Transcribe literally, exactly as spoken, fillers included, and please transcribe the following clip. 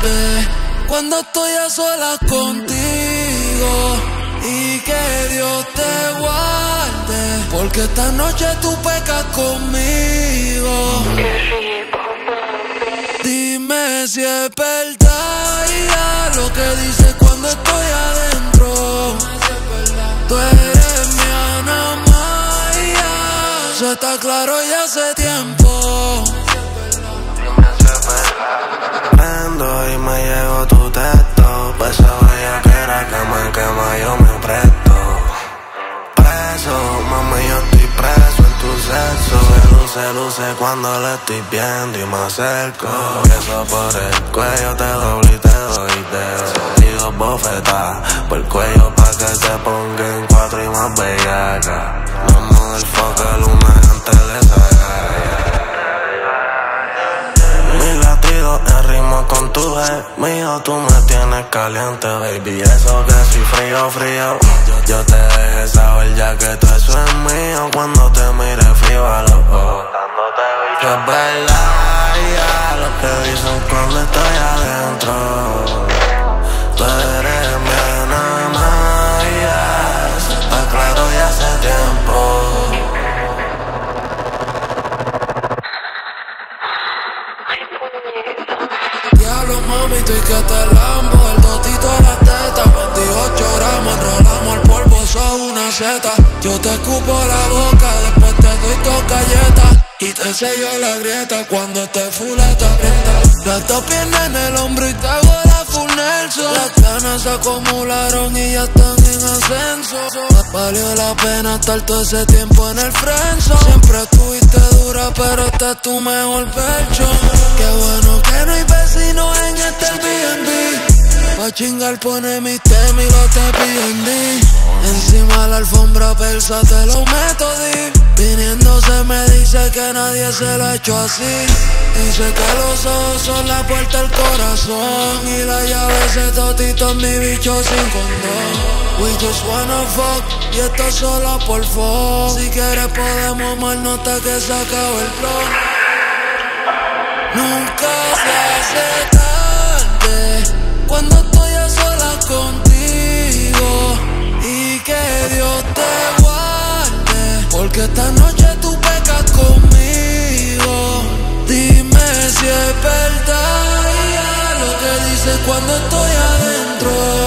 guarde cuando estoy a solas contigo, y que Dios te guarde, porque esta noche tú pecas conmigo. Dime si es verdad ya lo que dices cuando estoy adentro. Tú eres mi Ana Maya, eso está claro ya hace tiempo. Prendo y me llegó tu texto, pa' esa bellaquera que me quema yo me presto. Preso, mami, yo estoy preso en tu sexo. Se luce, luce cuando le estoy viendo y me acerco. Eso por el cuello te doy y te doy dedo. Y dos bofetadas por el cuello pa' que te ponga en cuatro y más bellaca. Vamos del foco el una antes de sacar. Mi latido en ritmo con tu gemido, tú me tienes caliente, baby. Eso que soy frío, frío. Yo te dejé saber ya que todo eso es mío cuando te mire frío a los ojos. Que es verdad ya lo que dicen cuando estoy adentro. Tú eres mi Ana Maya, eso está claro ya hace tiempo. Diablo, mami, estoy que te lambo. El totito a la teta, veintiocho gramos. Enrolamos el polvo, sos una seta. Yo te escupo la boca, después te doy dos galletas y te sello la grieta cuando te fuleta aprieta. Las dos piernas en el hombro y te hago la full Nelson. Las ganas se acumularon y ya están en ascenso. Valió la pena estar todo ese tiempo en el friendzone. Siempre estuviste dura, pero este es tu mejor versión. Qué bueno que no hay vecinos en este Airbnb. Pa' chingar pone mis temas y los te piden di. Encima la alfombra persa te lo meto di. Viniéndose me dice que nadie se lo ha hecho así. Dice que los ojos son la puerta al corazón y la llave ese totito es mi bicho sin condón. We just wanna fuck y esto es solo por fuck. Si quieres podemos amarnos hasta que se acabe el plan. Nunca se hace tarde cuando estoy a solas contigo, y que Dios te guarde, porque esta noche tú pecas conmigo. Dime si es verdad ya lo que dices cuando estoy adentro.